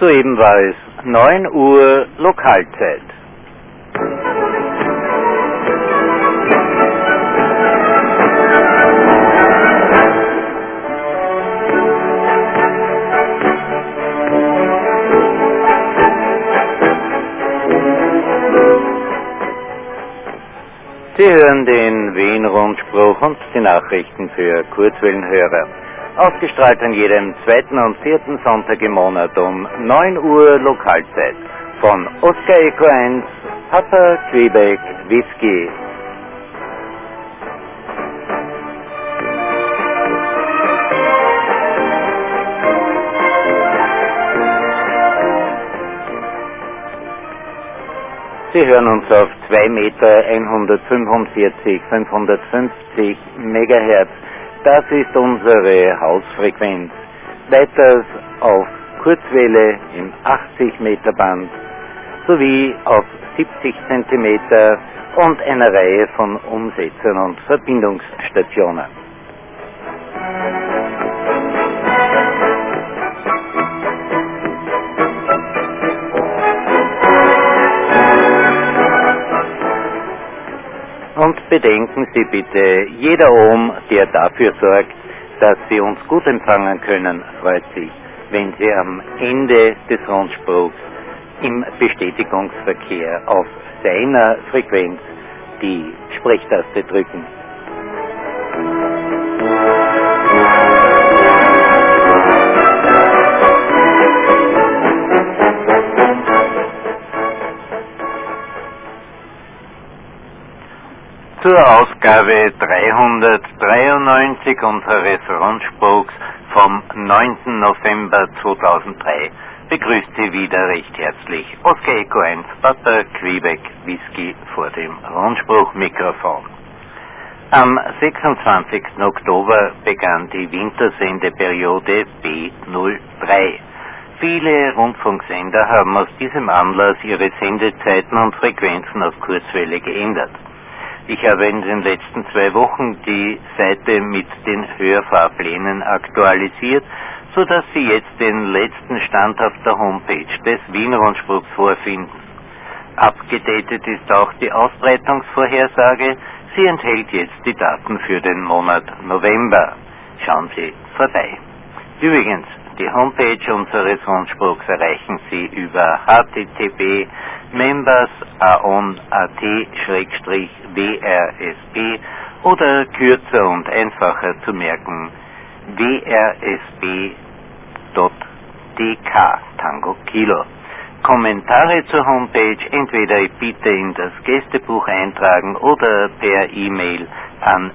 Soeben war es 9 Uhr Lokalzeit. Sie hören den Wien-Rundspruch und die Nachrichten für Kurzwellenhörer. Ausgestrahlt an jedem zweiten und vierten Sonntag im Monat um 9 Uhr Lokalzeit. Von Oscar Echo 1, Papa Quebec Whisky. Sie hören uns auf 2 Meter 145, 550 Megahertz. Das ist unsere Hausfrequenz. Weiters auf Kurzwelle im 80 Meter Band sowie auf 70 Zentimeter und einer Reihe von Umsetzern und Verbindungsstationen. Und bedenken Sie bitte, jeder Ohm, der dafür sorgt, dass Sie uns gut empfangen können, freut sich, wenn Sie am Ende des Rundspruchs im Bestätigungsverkehr auf seiner Frequenz die Sprechtaste drücken. Zur Ausgabe 393 unseres Rundspruchs vom 9. November 2003 begrüßt Sie wieder recht herzlich Oscar Echo 1, Papa Quebec Whisky vor dem Rundspruchmikrofon. Am 26. Oktober begann die Wintersendeperiode B03. Viele Rundfunksender haben aus diesem Anlass ihre Sendezeiten und Frequenzen auf Kurzwelle geändert. Ich habe in den letzten 2 Wochen die Seite mit den Hörfahrplänen aktualisiert, sodass Sie jetzt den letzten Stand auf der Homepage des Wien-Rundspruchs vorfinden. Abgedatet ist auch die Ausbreitungsvorhersage. Sie enthält jetzt die Daten für den Monat November. Schauen Sie vorbei. Übrigens, die Homepage unseres Rundspruchs erreichen Sie über http://members.aon.at/wrsb oder kürzer und einfacher zu merken wrsb.dk Tango Kilo. Kommentare zur Homepage entweder bitte in das Gästebuch eintragen oder per E-Mail an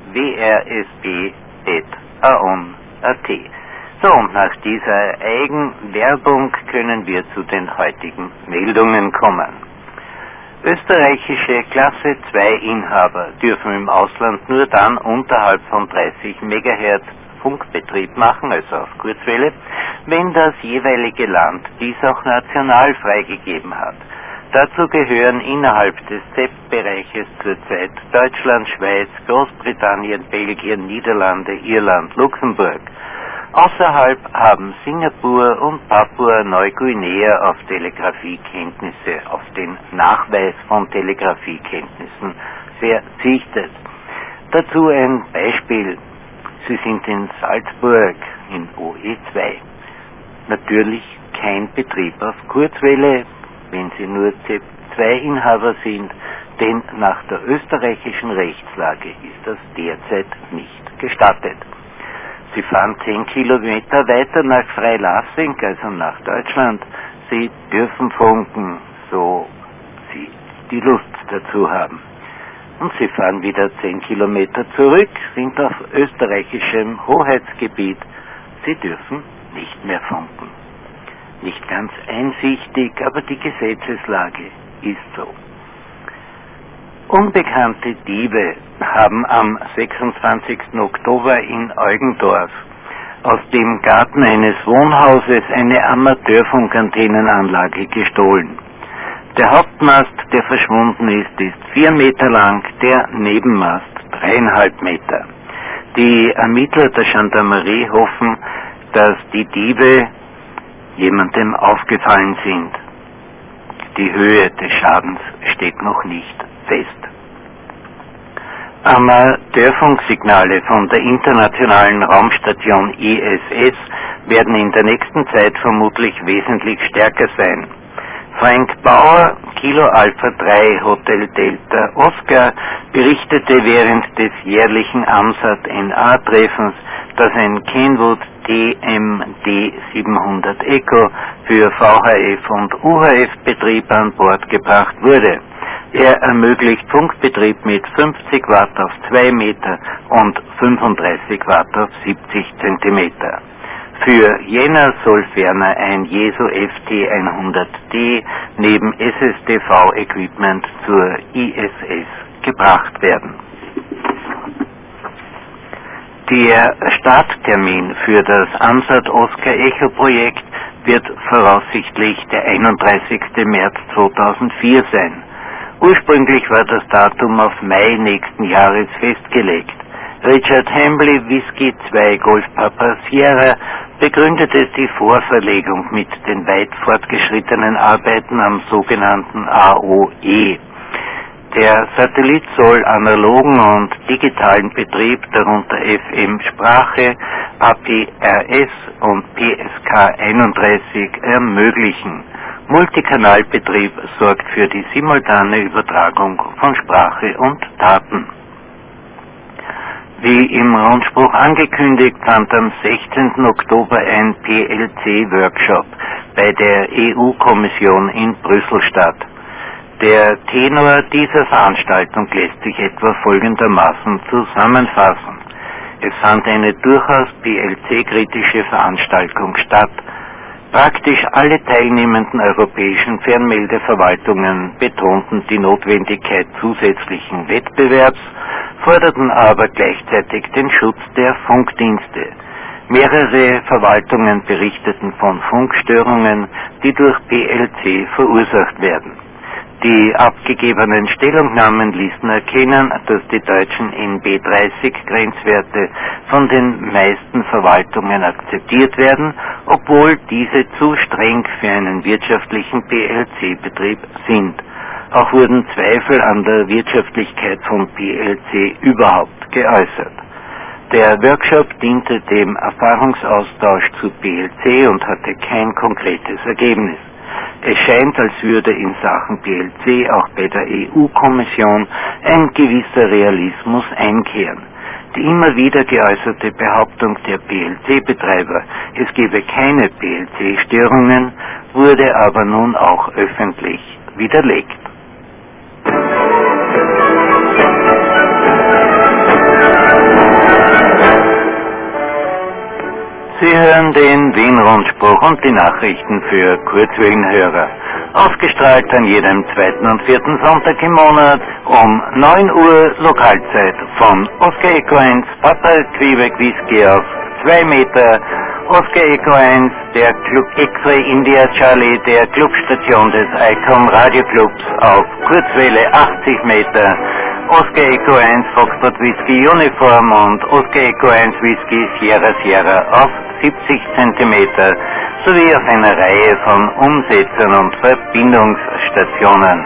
wrsb.aon.at. So, und nach dieser Eigenwerbung können wir zu den heutigen Meldungen kommen. Österreichische Klasse 2 Inhaber dürfen im Ausland nur dann unterhalb von 30 MHz Funkbetrieb machen, also auf Kurzwelle, wenn das jeweilige Land dies auch national freigegeben hat. Dazu gehören innerhalb des CEPT-Bereiches zurzeit Deutschland, Schweiz, Großbritannien, Belgien, Niederlande, Irland, Luxemburg. Außerhalb haben Singapur und Papua-Neuguinea auf Telegrafiekenntnisse, auf den Nachweis von Telegrafiekenntnissen verzichtet. Dazu ein Beispiel. Sie sind in Salzburg in OE2. Natürlich kein Betrieb auf Kurzwelle, wenn Sie nur CEP2-Inhaber sind, denn nach der österreichischen Rechtslage ist das derzeit nicht gestattet. Sie fahren 10 Kilometer weiter nach Freilassing, also nach Deutschland. Sie dürfen funken, so Sie die Lust dazu haben. Und Sie fahren wieder 10 Kilometer zurück, sind auf österreichischem Hoheitsgebiet. Sie dürfen nicht mehr funken. Nicht ganz einsichtig, aber die Gesetzeslage ist so. Unbekannte Diebe haben am 26. Oktober in Eugendorf aus dem Garten eines Wohnhauses eine Amateurfunkantennenanlage gestohlen. Der Hauptmast, der verschwunden ist 4 Meter lang, der Nebenmast 3,5 Meter. Die Ermittler der Gendarmerie hoffen, dass die Diebe jemandem aufgefallen sind. Die Höhe des Schadens steht noch nicht fest. Amateurfunksignale von der internationalen Raumstation ISS werden in der nächsten Zeit vermutlich wesentlich stärker sein. Frank Bauer, Kilo Alpha 3 Hotel Delta Oscar, berichtete während des jährlichen AMSAT-NA-Treffens, dass ein Kenwood DMD 700 Echo für VHF und UHF-Betrieb an Bord gebracht wurde. Er ermöglicht Funkbetrieb mit 50 Watt auf 2 Meter und 35 Watt auf 70 Zentimeter. Für Jänner soll ferner ein Jesu FT100D neben SSTV-Equipment zur ISS gebracht werden. Der Starttermin für das AMSAT-Oscar-Echo-Projekt wird voraussichtlich der 31. März 2004 sein. Ursprünglich war das Datum auf Mai nächsten Jahres festgelegt. Richard Hambly, Whiskey 2 Golf Papa Sierra, begründete die Vorverlegung mit den weit fortgeschrittenen Arbeiten am sogenannten AOE. Der Satellit soll analogen und digitalen Betrieb, darunter FM-Sprache, APRS und PSK31 ermöglichen. Multikanalbetrieb sorgt für die simultane Übertragung von Sprache und Daten. Wie im Rundspruch angekündigt, fand am 16. Oktober ein PLC-Workshop bei der EU-Kommission in Brüssel statt. Der Tenor dieser Veranstaltung lässt sich etwa folgendermaßen zusammenfassen. Es fand eine durchaus PLC-kritische Veranstaltung statt. Praktisch alle teilnehmenden europäischen Fernmeldeverwaltungen betonten die Notwendigkeit zusätzlichen Wettbewerbs, forderten aber gleichzeitig den Schutz der Funkdienste. Mehrere Verwaltungen berichteten von Funkstörungen, die durch PLC verursacht werden. Die abgegebenen Stellungnahmen ließen erkennen, dass die deutschen NB30-Grenzwerte von den meisten Verwaltungen akzeptiert werden, obwohl diese zu streng für einen wirtschaftlichen PLC-Betrieb sind. Auch wurden Zweifel an der Wirtschaftlichkeit von PLC überhaupt geäußert. Der Workshop diente dem Erfahrungsaustausch zu PLC und hatte kein konkretes Ergebnis. Es scheint, als würde in Sachen PLC auch bei der EU-Kommission ein gewisser Realismus einkehren. Die immer wieder geäußerte Behauptung der PLC-Betreiber, es gebe keine PLC-Störungen, wurde aber nun auch öffentlich widerlegt. Sie hören den Wien-Rundspruch und die Nachrichten für Kurzwellenhörer. Ausgestrahlt an jedem zweiten und vierten Sonntag im Monat um 9 Uhr Lokalzeit von Oscar Echo 1, Papa Quebec Whisky auf 2 Meter, Oscar Echo 1, der Club X-Ray India Charlie, der Clubstation des ICOM Radioclubs auf Kurzwelle 80 Meter, Oscar Echo 1 Foxtrot Whisky Uniform und Oscar Echo 1 Whisky Sierra Sierra auf 70 cm sowie auf einer Reihe von Umsetzern und Verbindungsstationen.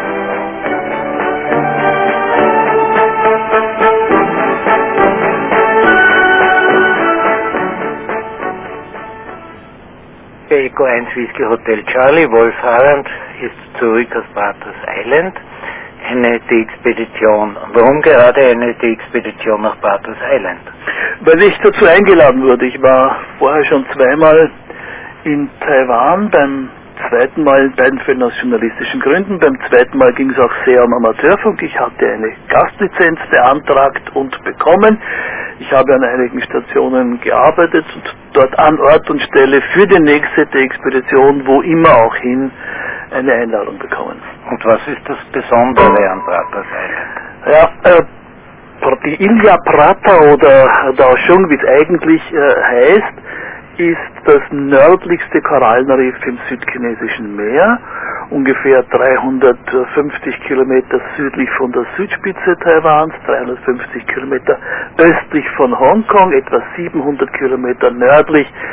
Echo 1 Whisky Hotel Charlie, Wolf Harand ist zurück aus Barters Island. Eine DX-Expedition. Warum gerade eine DX-Expedition nach Barters Island? Weil ich dazu eingeladen wurde. Ich war vorher schon zweimal in Taiwan, beim zweiten Mal in beiden Fällen aus journalistischen Gründen. Beim zweiten Mal ging es auch sehr um Amateurfunk. Ich hatte eine Gastlizenz beantragt und bekommen. Ich habe an einigen Stationen gearbeitet und dort an Ort und Stelle für die nächste Expedition, wo immer auch hin, eine Einladung bekommen. Und was ist das Besondere an Barters Island? Ja, die Ilha Prata oder Daoshung, wie es eigentlich heißt, ist das nördlichste Korallenriff im südchinesischen Meer, ungefähr 350 Kilometer südlich von der Südspitze Taiwans, 350 Kilometer östlich von Hongkong, etwa 700 Kilometer nördlich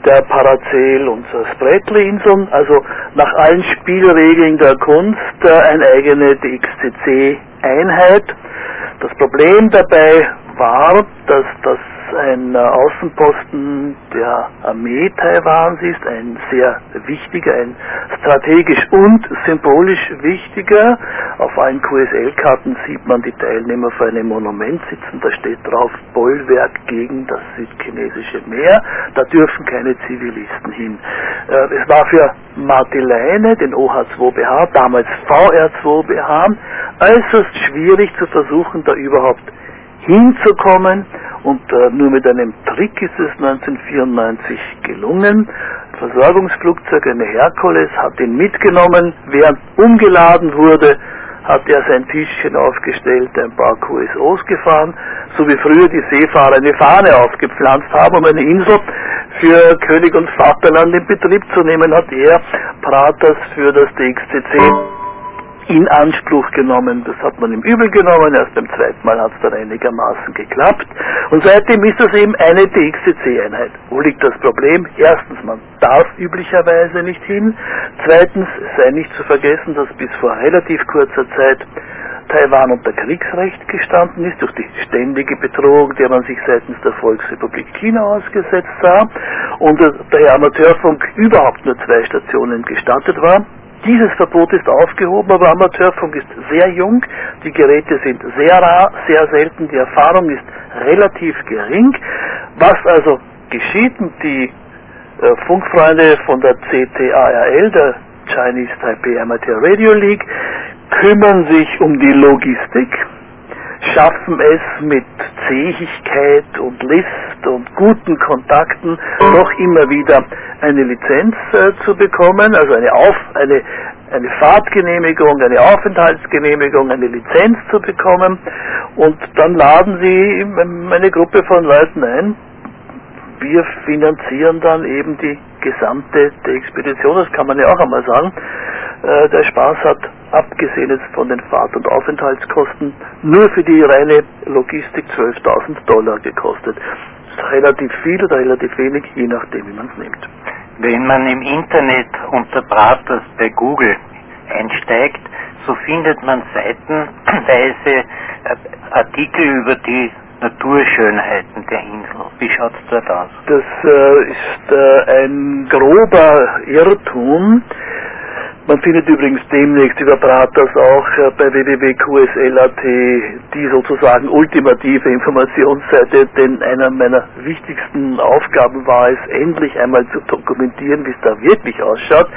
der Paracel und Spratly-Inseln, also nach allen Spielregeln der Kunst eine eigene DXCC-Einheit. Das Problem dabei war, dass das ein Außenposten der Armee Taiwans ist, ein sehr wichtiger, ein strategisch und symbolisch wichtiger. Auf allen QSL-Karten sieht man die Teilnehmer vor einem Monument sitzen, da steht drauf Bollwerk gegen das südchinesische Meer, da dürfen keine Zivilisten hin. Es war für Marteleine, den OH-2BH, damals VR-2BH, äußerst schwierig zu versuchen, da überhaupt hinzukommen, und nur mit einem Trick ist es 1994 gelungen. Ein Versorgungsflugzeug, eine Herkules, hat ihn mitgenommen. Während umgeladen wurde, hat er sein Tischchen aufgestellt, ein paar QSOs gefahren, so wie früher die Seefahrer eine Fahne aufgepflanzt haben, um eine Insel für König und Vaterland in Betrieb zu nehmen, hat er Pratas für das DXCC in Anspruch genommen. Das hat man ihm übel genommen, erst beim zweiten Mal hat es dann einigermaßen geklappt. Und seitdem ist das eben eine DXCC-Einheit. Wo liegt das Problem? Erstens, man darf üblicherweise nicht hin. Zweitens, sei nicht zu vergessen, dass bis vor relativ kurzer Zeit Taiwan unter Kriegsrecht gestanden ist, durch die ständige Bedrohung, der man sich seitens der Volksrepublik China ausgesetzt sah, und der Amateurfunk überhaupt nur 2 Stationen gestattet war. Dieses Verbot ist aufgehoben, aber Amateurfunk ist sehr jung, die Geräte sind sehr rar, sehr selten, die Erfahrung ist relativ gering. Was also geschieht? Die Funkfreunde von der CTARL, der Chinese Taipei Amateur Radio League, kümmern sich um die Logistik, schaffen es mit Zähigkeit und List und guten Kontakten doch immer wieder eine Lizenz zu bekommen, also eine Fahrtgenehmigung, eine Aufenthaltsgenehmigung, eine Lizenz zu bekommen, und dann laden sie eine Gruppe von Leuten ein. Wir finanzieren dann eben die gesamte Expedition, das kann man ja auch einmal sagen. Der Spaß hat, abgesehen jetzt von den Fahrt- und Aufenthaltskosten, nur für die reine Logistik $12.000 gekostet. Das ist relativ viel oder relativ wenig, je nachdem, wie man es nimmt. Wenn man im Internet unter Pratas bei Google einsteigt, so findet man seitenweise Artikel über die Naturschönheiten der Insel. Wie schaut es dort aus? Das ist ein grober Irrtum. Man findet übrigens demnächst über Pratas auch bei www.qsl.at die sozusagen ultimative Informationsseite, denn einer meiner wichtigsten Aufgaben war es, endlich einmal zu dokumentieren, wie es da wirklich ausschaut.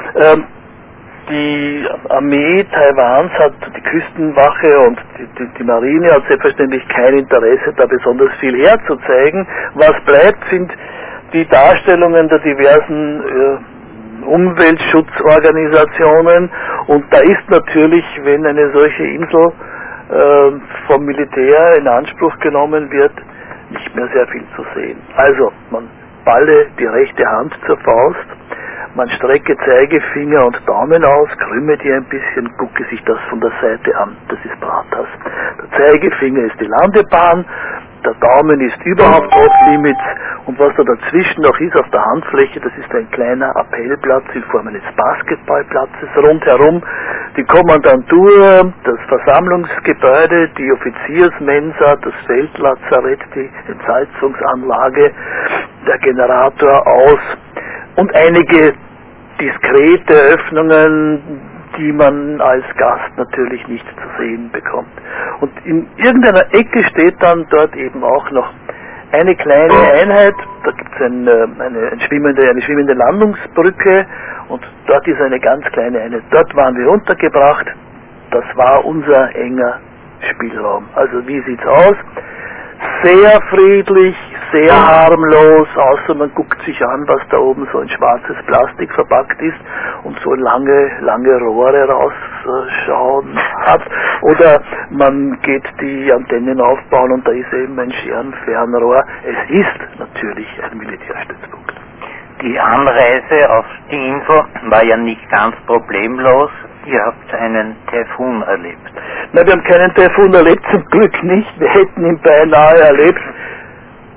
Die Armee Taiwans hat, die Küstenwache und die Marine hat selbstverständlich kein Interesse, da besonders viel herzuzeigen. Was bleibt, sind die Darstellungen der diversen Umweltschutzorganisationen, und da ist natürlich, wenn eine solche Insel vom Militär in Anspruch genommen wird, nicht mehr sehr viel zu sehen. Also, man balle die rechte Hand zur Faust, man strecke Zeigefinger und Daumen aus, krümme die ein bisschen, gucke sich das von der Seite an, das ist Pratas. Der Zeigefinger ist die Landebahn, der Daumen ist überhaupt off-limits, und was da dazwischen noch ist auf der Handfläche, das ist ein kleiner Appellplatz in Form eines Basketballplatzes rundherum. Die Kommandantur, das Versammlungsgebäude, die Offiziersmensa, das Feldlazarett, die Entsalzungsanlage, der Generator aus und einige diskrete Öffnungen, die man als Gast natürlich nicht zu sehen bekommt. Und in irgendeiner Ecke steht dann dort eben auch noch eine kleine Einheit, da gibt es eine schwimmende Landungsbrücke, und dort ist eine ganz kleine Einheit. Dort waren wir untergebracht, das war unser enger Spielraum. Also wie sieht's aus? Sehr friedlich, sehr harmlos, außer man guckt sich an, was da oben so in schwarzes Plastik verpackt ist und so lange Rohre rausschauen hat. Oder man geht die Antennen aufbauen und da ist eben ein Scherenfernrohr. Es ist natürlich ein Militärstützpunkt. Die Anreise auf die Insel war ja nicht ganz problemlos. Ihr habt einen Taifun erlebt. Na, wir haben keinen Taifun erlebt, zum Glück nicht. Wir hätten ihn beinahe erlebt.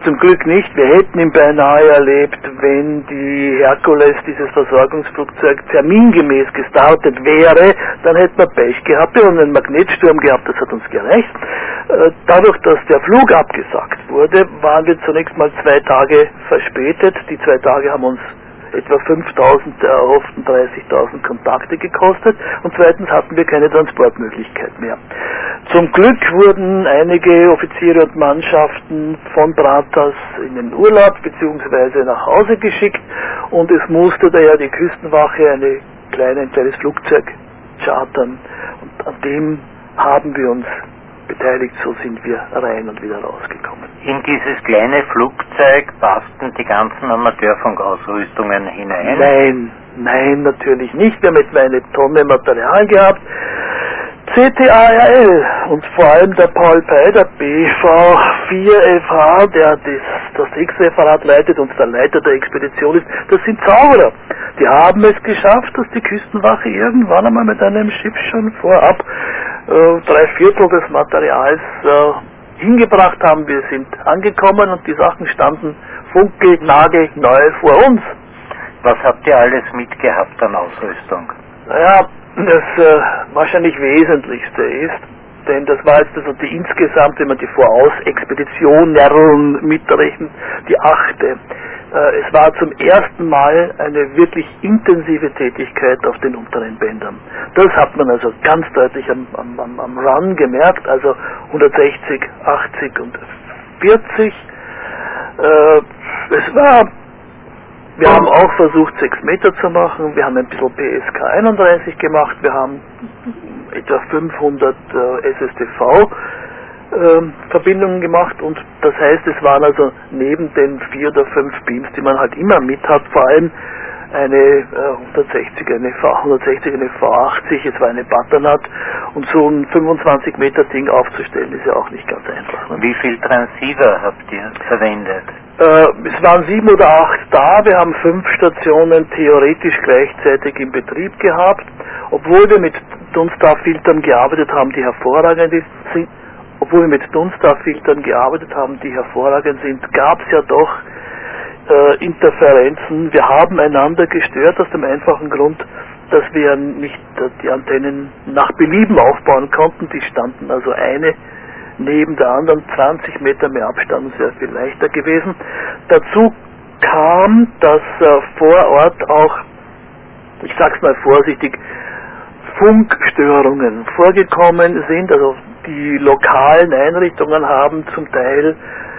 Zum Glück nicht. Wir hätten ihn beinahe erlebt, wenn die Herkules, dieses Versorgungsflugzeug, termingemäß gestartet wäre, dann hätten wir Pech gehabt. Wir haben einen Magnetsturm gehabt, das hat uns gereicht. Dadurch, dass der Flug abgesagt wurde, waren wir zunächst mal 2 Tage verspätet. Die 2 Tage haben uns etwa 5.000 der erhofften 30.000 Kontakte gekostet und zweitens hatten wir keine Transportmöglichkeit mehr. Zum Glück wurden einige Offiziere und Mannschaften von Bratas in den Urlaub bzw. nach Hause geschickt und es musste daher die Küstenwache ein kleines Flugzeug chartern und an dem haben wir uns beteiligt, so sind wir rein und wieder rausgekommen. In dieses kleine Flugzeug passten die ganzen Amateurfunkausrüstungen hinein? Nein, natürlich nicht. Wir haben etwa 1 Tonne Material gehabt. CTARL und vor allem der Paul Pey, der BV4FH, der das X-Referat leitet und der Leiter der Expedition ist, das sind Zauberer. Die haben es geschafft, dass die Küstenwache irgendwann einmal mit einem Schiff schon vorab 3/4 des Materials hingebracht haben. Wir sind angekommen und die Sachen standen funkelnagelneu vor uns. Was habt ihr alles mitgehabt an Ausrüstung? Naja, das wahrscheinlich Wesentlichste ist, denn das war jetzt also die insgesamt, wenn man die Vorausexpeditionen mitrechnet, die 8. Es war zum ersten Mal eine wirklich intensive Tätigkeit auf den unteren Bändern. Das hat man also ganz deutlich am Run gemerkt, also 160, 80 und 40. Wir haben auch versucht 6 Meter zu machen, wir haben ein bisschen PSK 31 gemacht, wir haben etwa 500 SSTV Verbindungen gemacht und das heißt, es waren also neben den 4 oder 5 Beams, die man halt immer mit hat, vor allem eine 160, eine V80, es war eine Butternut und so ein 25 Meter Ding aufzustellen ist ja auch nicht ganz einfach. Ne? Wie viel Transceiver habt ihr verwendet? Es waren 7 oder 8 da, wir haben 5 Stationen theoretisch gleichzeitig in Betrieb gehabt, obwohl wir mit Dunstdarfiltern gearbeitet haben, die hervorragend sind, gab es ja doch Interferenzen. Wir haben einander gestört aus dem einfachen Grund, dass wir nicht die Antennen nach Belieben aufbauen konnten. Die standen also eine neben der anderen, 20 Meter mehr Abstand, sehr viel leichter gewesen. Dazu kam, dass vor Ort auch, ich sag's mal vorsichtig, Funkstörungen vorgekommen sind, also die lokalen Einrichtungen haben zum Teil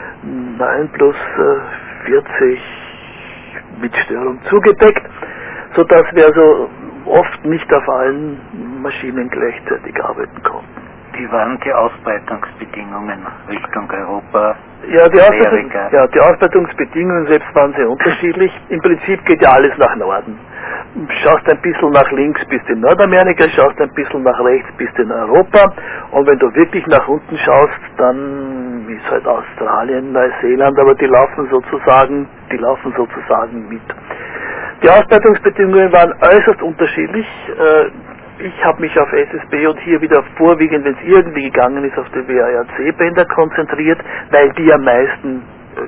9+40 mit Störung zugedeckt, sodass wir also oft nicht auf allen Maschinen gleichzeitig arbeiten konnten. Wie waren die Ausbreitungsbedingungen Richtung Europa, Amerika? Die Ausbreitungsbedingungen selbst waren sehr unterschiedlich. Im Prinzip geht ja alles nach Norden. Schaust ein bisschen nach links, bist in Nordamerika, schaust ein bisschen nach rechts, bist in Europa und wenn du wirklich nach unten schaust, dann ist halt Australien, Neuseeland, aber die laufen sozusagen mit. Die Ausbreitungsbedingungen waren äußerst unterschiedlich. Ich habe mich auf SSB und hier wieder vorwiegend, wenn es irgendwie gegangen ist, auf die WARC-Bänder konzentriert, weil die am meisten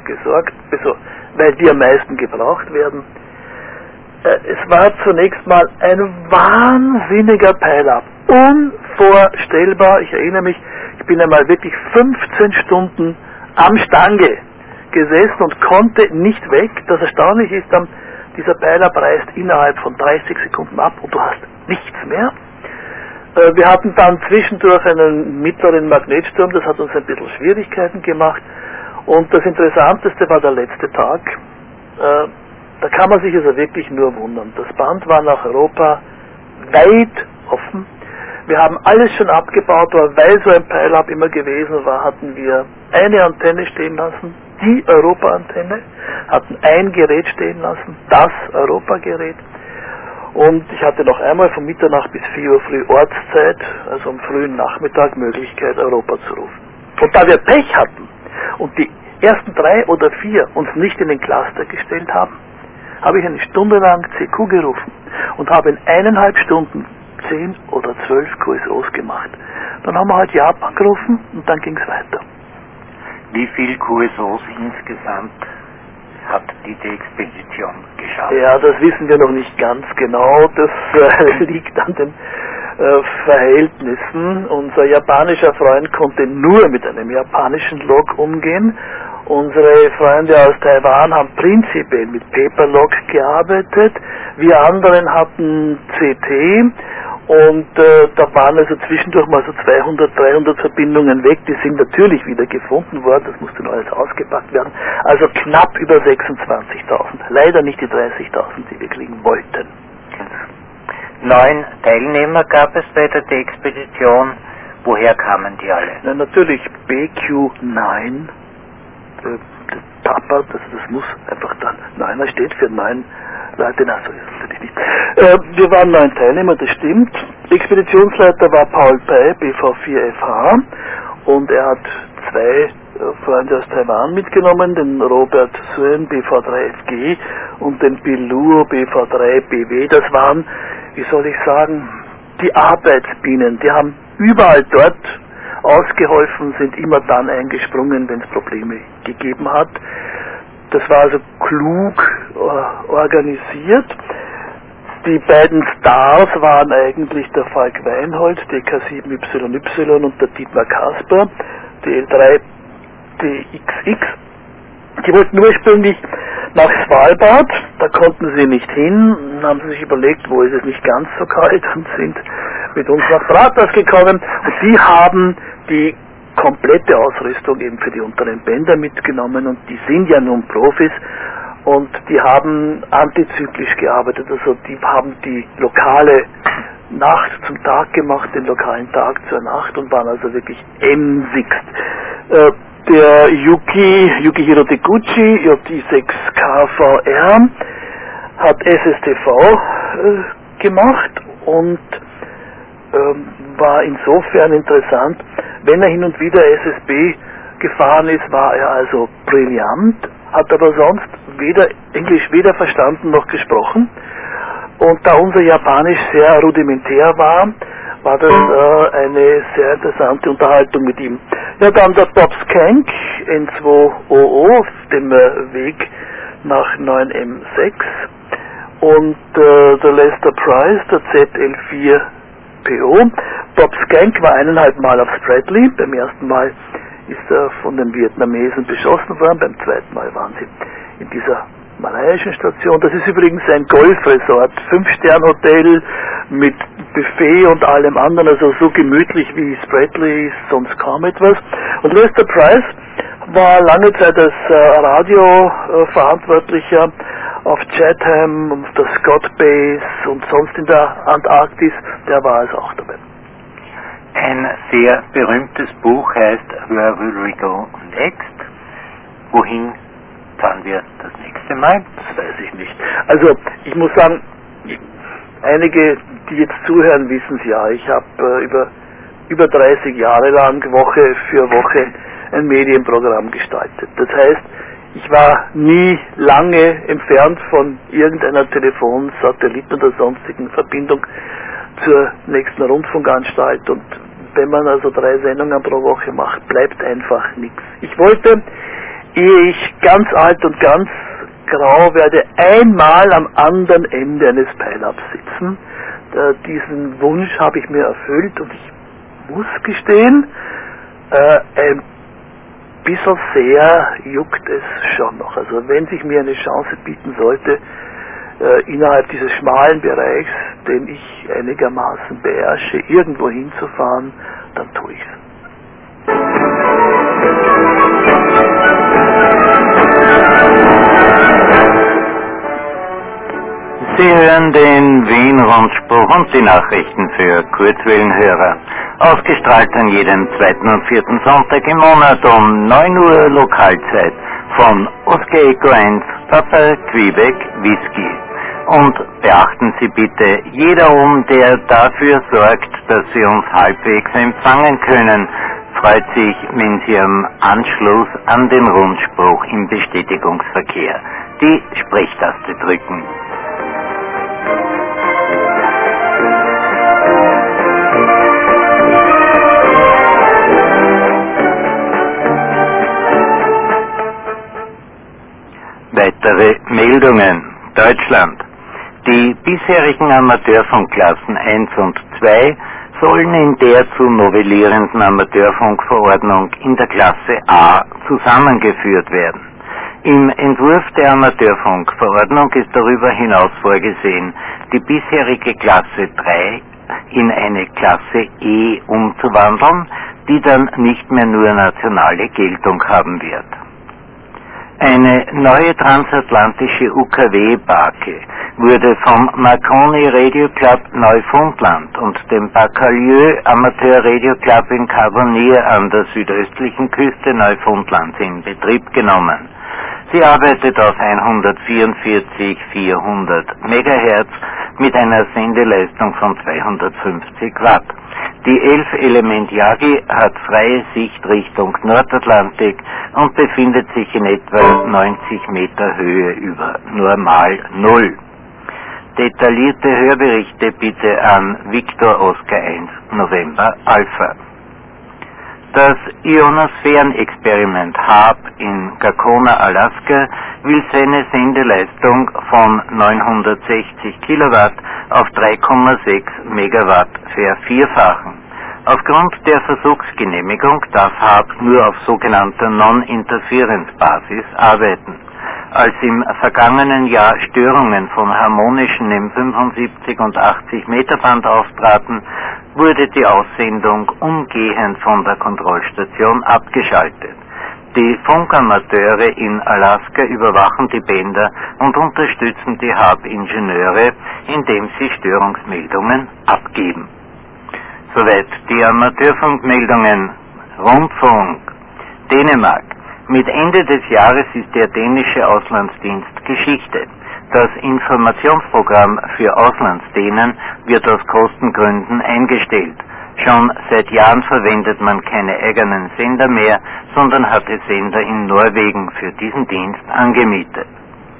gebraucht werden. Es war zunächst mal ein wahnsinniger Pile-Up. Unvorstellbar. Ich erinnere mich, ich bin einmal wirklich 15 Stunden am Stange gesessen und konnte nicht weg. Das Erstaunliche ist dann, dieser Pile-Up reißt innerhalb von 30 Sekunden ab und du hast nichts mehr. Wir hatten dann zwischendurch einen mittleren Magnetsturm, das hat uns ein bisschen Schwierigkeiten gemacht. Und das Interessanteste war der letzte Tag. Da kann man sich also wirklich nur wundern. Das Band war nach Europa weit offen. Wir haben alles schon abgebaut, aber weil so ein Pile-Up immer gewesen war, hatten wir eine Antenne stehen lassen, die Europa-Antenne, hatten ein Gerät stehen lassen, das Europa-Gerät. Und ich hatte noch einmal von Mitternacht bis 4 Uhr früh Ortszeit, also am frühen Nachmittag, Möglichkeit, Europa zu rufen. Und da wir Pech hatten und die ersten 3 oder 4 uns nicht in den Cluster gestellt haben, habe ich eine Stunde lang CQ gerufen und habe in 1,5 Stunden 10 oder 12 QSOs gemacht. Dann haben wir halt Japan gerufen und dann ging es weiter. Wie viel QSOs insgesamt hat diese Expedition geschafft? Ja, das wissen wir noch nicht ganz genau. Das liegt an den Verhältnissen. Unser japanischer Freund konnte nur mit einem japanischen Log umgehen. Unsere Freunde aus Taiwan haben prinzipiell mit Paperlog gearbeitet. Wir anderen hatten CT und da waren also zwischendurch mal so 200, 300 Verbindungen weg. Die sind natürlich wieder gefunden worden. Das musste noch alles ausgepackt werden. Also knapp über 26.000. Leider nicht die 30.000, die wir kriegen wollten. 9 Teilnehmer gab es bei der Expedition. Woher kamen die alle? Na, natürlich BQ9. Papa, das muss einfach dann 9er steht für 9 Leute, na so ist es natürlich nicht. Wir waren 9 Teilnehmer, das stimmt. Expeditionsleiter war Paul Pei, BV4FH, und er hat 2 Freunde aus Taiwan mitgenommen, den Robert Suen, BV3FG, und den Bill Luo, BV3BW. Das waren, wie soll ich sagen, die Arbeitsbienen, die haben überall dort ausgeholfen, sind immer dann eingesprungen, wenn es Probleme gegeben hat. Das war also klug organisiert. Die beiden Stars waren eigentlich der Falk Weinhold, DK7YY, und der Dietmar Kasper, DL3 DXX. Die wollten ursprünglich nach Svalbard, da konnten sie nicht hin, dann haben sie sich überlegt, wo ist es nicht ganz so kalt, und sind mit uns nach Bratas gekommen, und die haben die komplette Ausrüstung eben für die unteren Bänder mitgenommen, und die sind ja nun Profis und die haben antizyklisch gearbeitet, also die haben die lokale Nacht zum Tag gemacht, den lokalen Tag zur Nacht, und waren also wirklich emsigst. Der Yukihiro Deguchi, JT6KVR, hat SSTV gemacht und war insofern interessant. Wenn er hin und wieder SSB gefahren ist, war er also brillant, hat aber sonst Englisch weder verstanden noch gesprochen. Und da unser Japanisch sehr rudimentär war, war das eine sehr interessante Unterhaltung mit ihm. Ja, dann der Bob Skank N2OO auf dem Weg nach 9M6 und der Lester Price, der ZL4PO. Bob Skank war 1,5 Mal auf Spratly. Beim ersten Mal ist er von den Vietnamesen beschossen worden, beim zweiten Mal waren sie in dieser malaiischen Station. Das ist übrigens ein Golfresort, 5-Stern-Hotel mit Buffet und allem anderen, also so gemütlich wie Spratly ist sonst kaum etwas. Und Lester Price war lange Zeit als Radioverantwortlicher auf Chatham, auf der Scott Base und sonst in der Antarktis, der war also auch dabei. Ein sehr berühmtes Buch heißt Where Will We Go Next? Wohin fahren wir das nächste Mal? Das weiß ich nicht. Also ich muss sagen, einige, die jetzt zuhören, wissen es ja. Ich habe über 30 Jahre lang Woche für Woche ein Medienprogramm gestaltet. Das heißt, ich war nie lange entfernt von irgendeiner Telefon-, Satelliten- oder sonstigen Verbindung zur nächsten Rundfunkanstalt, und wenn man also 3 Sendungen pro Woche macht, bleibt einfach nichts. Ich wollte, ehe ich ganz alt und ganz grau werde, einmal am anderen Ende eines Pile-Ups sitzen. Diesen Wunsch habe ich mir erfüllt, und ich muss gestehen, ein bisschen sehr juckt es schon noch. Also wenn sich mir eine Chance bieten sollte, innerhalb dieses schmalen Bereichs, den ich einigermaßen beherrsche, irgendwo hinzufahren, dann tue ich's. Sie hören den Wien-Rundspruch und die Nachrichten für Kurzwellenhörer. Ausgestrahlt an jedem 2. und 4. Sonntag im Monat um 9 Uhr Lokalzeit von Oscar Echo 1, Papa Quebec Whisky. Und beachten Sie bitte, jeder der dafür sorgt, dass Sie uns halbwegs empfangen können, freut sich, wenn Sie am Anschluss an den Rundspruch im Bestätigungsverkehr die Sprechtaste drücken. Weitere Meldungen. Deutschland. Die bisherigen Amateurfunkklassen 1 und 2 sollen in der zu novellierenden Amateurfunkverordnung in der Klasse A zusammengeführt werden. Im Entwurf der Amateurfunkverordnung ist darüber hinaus vorgesehen, die bisherige Klasse 3 in eine Klasse E umzuwandeln, die dann nicht mehr nur nationale Geltung haben wird. Eine neue transatlantische UKW-Barke wurde vom Marconi Radio Club Neufundland und dem Bacalieu Amateur Radio Club in Carbonear an der südöstlichen Küste Neufundlands in Betrieb genommen. Sie arbeitet auf 144.400 MHz mit einer Sendeleistung von 250 Watt. Die 11 Element Yagi hat freie Sicht Richtung Nordatlantik und befindet sich in etwa 90 Meter Höhe über Normal Null. Detaillierte Hörberichte bitte an Victor Oscar 1 November Alpha. Das Ionosphärenexperiment HARP in Gakona, Alaska, will seine Sendeleistung von 960 Kilowatt auf 3,6 Megawatt vervierfachen. Aufgrund der Versuchsgenehmigung darf HARP nur auf sogenannter Non-Interference-Basis arbeiten. Als im vergangenen Jahr Störungen von harmonischen im 75 und 80 Meter Band auftraten, wurde die Aussendung umgehend von der Kontrollstation abgeschaltet. Die Funkamateure in Alaska überwachen die Bänder und unterstützen die HARP-Ingenieure, indem sie Störungsmeldungen abgeben. Soweit die Amateurfunkmeldungen. Rundfunk. Dänemark. Mit Ende des Jahres ist der dänische Auslandsdienst Geschichte. Das Informationsprogramm für Auslandsdänen wird aus Kostengründen eingestellt. Schon seit Jahren verwendet man keine eigenen Sender mehr, sondern hatte Sender in Norwegen für diesen Dienst angemietet.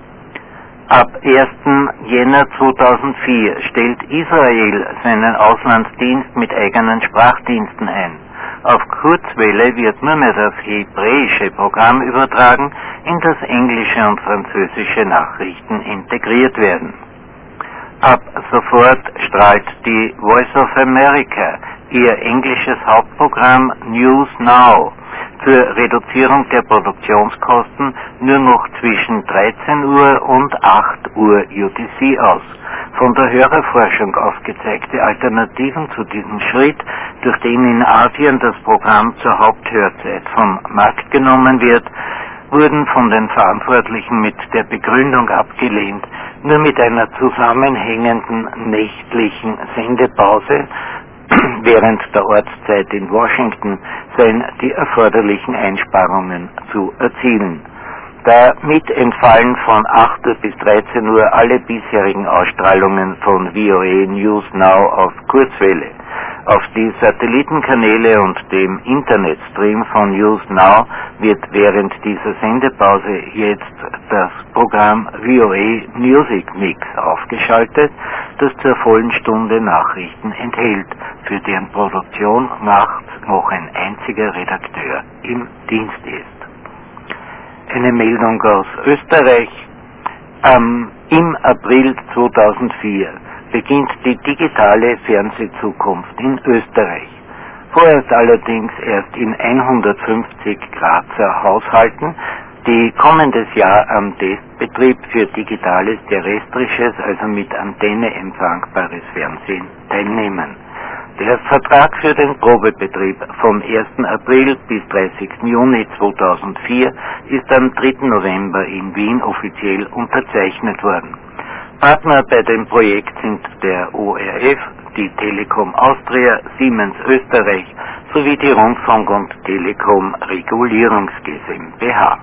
Ab 1. Jänner 2004 stellt Israel seinen Auslandsdienst mit eigenen Sprachdiensten ein. Auf Kurzwelle wird nur mehr das hebräische Programm übertragen, in das englische und französische Nachrichten integriert werden. Ab sofort strahlt die Voice of America ihr englisches Hauptprogramm News Now zur Reduzierung der Produktionskosten nur noch zwischen 13 Uhr und 8 Uhr UTC aus. Von der Hörerforschung aufgezeigte Alternativen zu diesem Schritt, durch den in Asien das Programm zur Haupthörzeit vom Markt genommen wird, wurden von den Verantwortlichen mit der Begründung abgelehnt, nur mit einer zusammenhängenden nächtlichen Sendepause während der Ortszeit in Washington seien die erforderlichen Einsparungen zu erzielen. Damit entfallen von 8 Uhr bis 13 Uhr alle bisherigen Ausstrahlungen von VOA News Now auf Kurzwelle. Auf die Satellitenkanäle und dem Internetstream von News Now wird während dieser Sendepause jetzt das Programm VOA Music Mix aufgeschaltet, das zur vollen Stunde Nachrichten enthält, für deren Produktion nachts noch ein einziger Redakteur im Dienst ist. Eine Meldung aus Österreich. Im April 2004 beginnt die digitale Fernsehzukunft in Österreich. Vorerst allerdings erst in 150 Grazer Haushalten, die kommendes Jahr am Testbetrieb für digitales terrestrisches, also mit Antenne empfangbares Fernsehen teilnehmen. Der Vertrag für den Probebetrieb vom 1. April bis 30. Juni 2004 ist am 3. November in Wien offiziell unterzeichnet worden. Partner bei dem Projekt sind der ORF, die Telekom Austria, Siemens Österreich sowie die Rundfunk- und Telekom Regulierungs GmbH.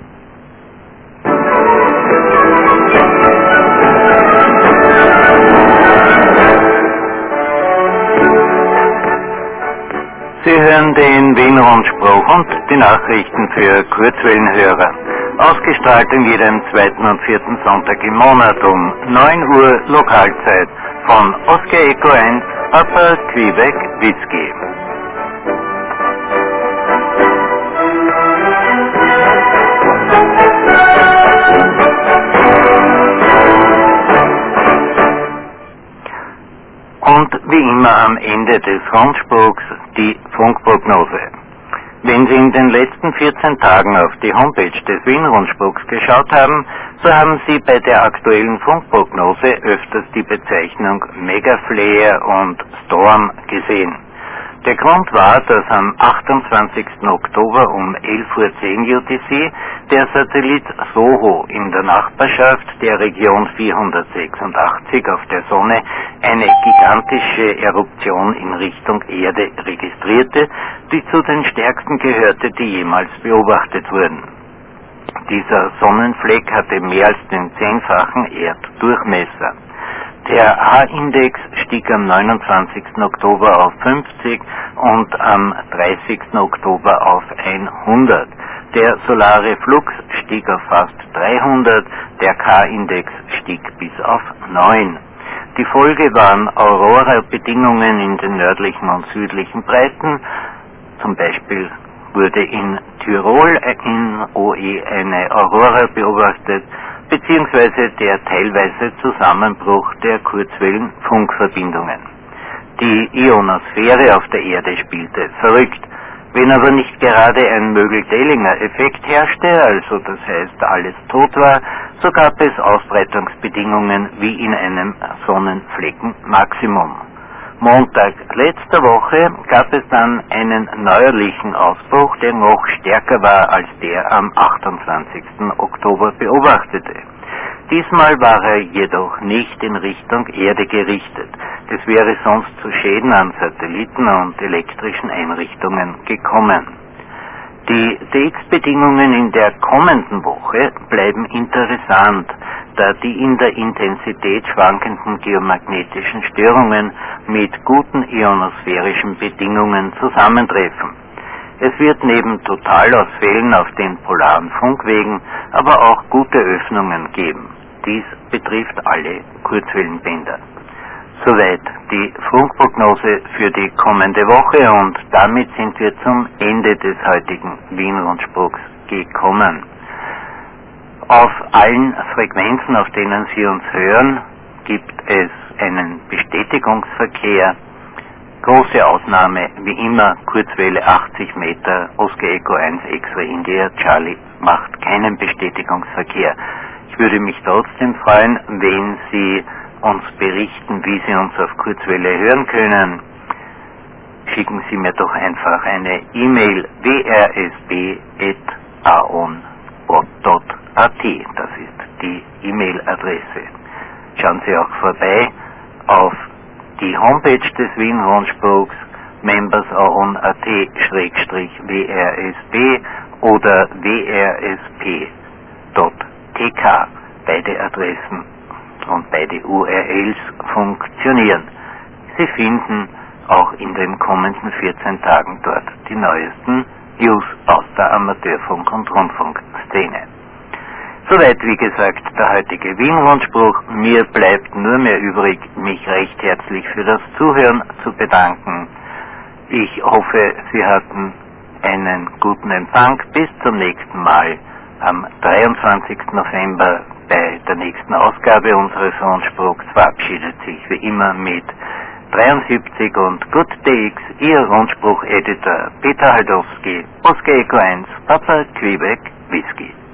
Sie hören den Wien-Rundspruch und die Nachrichten für Kurzwellenhörer. Ausgestrahlt in jedem 2. und 4. Sonntag im Monat um 9 Uhr Lokalzeit von Oscar Echo 1, Papa Quebec Whisky. Und wie immer am Ende des Rundspruchs die Funkprognose. Wenn Sie in den letzten 14 Tagen auf die Homepage des Wien-Rundspruchs geschaut haben, so haben Sie bei der aktuellen Funkprognose öfters die Bezeichnung Megaflare und Storm gesehen. Der Grund war, dass am 28. Oktober um 11:10 Uhr UTC der Satellit SOHO in der Nachbarschaft der Region 486 auf der Sonne eine gigantische Eruption in Richtung Erde registrierte, die zu den stärksten gehörte, die jemals beobachtet wurden. Dieser Sonnenfleck hatte mehr als den 10-fachen Erddurchmesser. Der H-Index stieg am 29. Oktober auf 50 und am 30. Oktober auf 100. Der solare Flux stieg auf fast 300, der K-Index stieg bis auf 9. Die Folge waren Aurora-Bedingungen in den nördlichen und südlichen Breiten. Zum Beispiel wurde in Tirol in OE eine Aurora beobachtet, beziehungsweise der teilweise Zusammenbruch der Kurzwellenfunkverbindungen. Die Ionosphäre auf der Erde spielte verrückt. Wenn aber nicht gerade ein Mögel-Dehlinger-Effekt herrschte, also das heißt alles tot war, so gab es Ausbreitungsbedingungen wie in einem Sonnenfleckenmaximum. Montag letzter Woche gab es dann einen neuerlichen Ausbruch, der noch stärker war als der am 28. Oktober beobachtete. Diesmal war er jedoch nicht in Richtung Erde gerichtet. Es wäre sonst zu Schäden an Satelliten und elektrischen Einrichtungen gekommen. Die DX-Bedingungen in der kommenden Woche bleiben interessant, da die in der Intensität schwankenden geomagnetischen Störungen mit guten ionosphärischen Bedingungen zusammentreffen. Es wird neben Totalausfällen auf den polaren Funkwegen aber auch gute Öffnungen geben. Dies betrifft alle Kurzwellenbänder. Soweit die Funkprognose für die kommende Woche und damit sind wir zum Ende des heutigen Wien-Rundspruchs gekommen. Auf allen Frequenzen, auf denen Sie uns hören, gibt es einen Bestätigungsverkehr. Große Ausnahme, wie immer, Kurzwelle 80 Meter, Oscar Echo 1 X-Ray India, Charlie macht keinen Bestätigungsverkehr. Ich würde mich trotzdem freuen, wenn Sie uns berichten, wie Sie uns auf Kurzwelle hören können. Schicken Sie mir doch einfach eine E-Mail wrsb@aon.at. Das ist die E-Mail-Adresse. Schauen Sie auch vorbei auf die Homepage des Wien-Rundspruchs membersaon.at/wrsb oder wrsp.tk. Beide Adressen und beide URLs funktionieren. Sie finden auch in den kommenden 14 Tagen dort die neuesten News aus der Amateurfunk- und Rundfunkszene. Soweit, wie gesagt, der heutige Wien-Rundspruch. Mir bleibt nur mehr übrig, mich recht herzlich für das Zuhören zu bedanken. Ich hoffe, Sie hatten einen guten Empfang. Bis zum nächsten Mal am 23. November bei der nächsten Ausgabe unseres Rundspruchs verabschiedet sich wie immer mit 73 und Good DX, Ihr Rundspruch-Editor Peter Haldowski, Oscar Echo 1, Papa Quebec, Whisky.